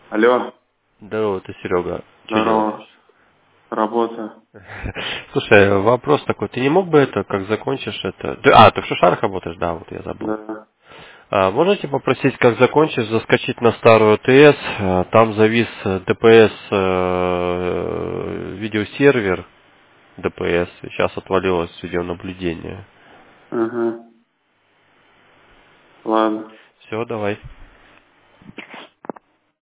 Алло, Здорово, это Серега. Что здорово. делаешь? Работа. Слушай, вопрос такой. Ты не мог бы это, как закончишь это... ты в Шушарах работаешь? Да, вот я забыл. Да. Можете попросить, как закончишь, заскочить на старую ТС? Там завис ДПС видеосервер ДПС. Сейчас отвалилось видеонаблюдение. Ага. Ладно. Все, давай.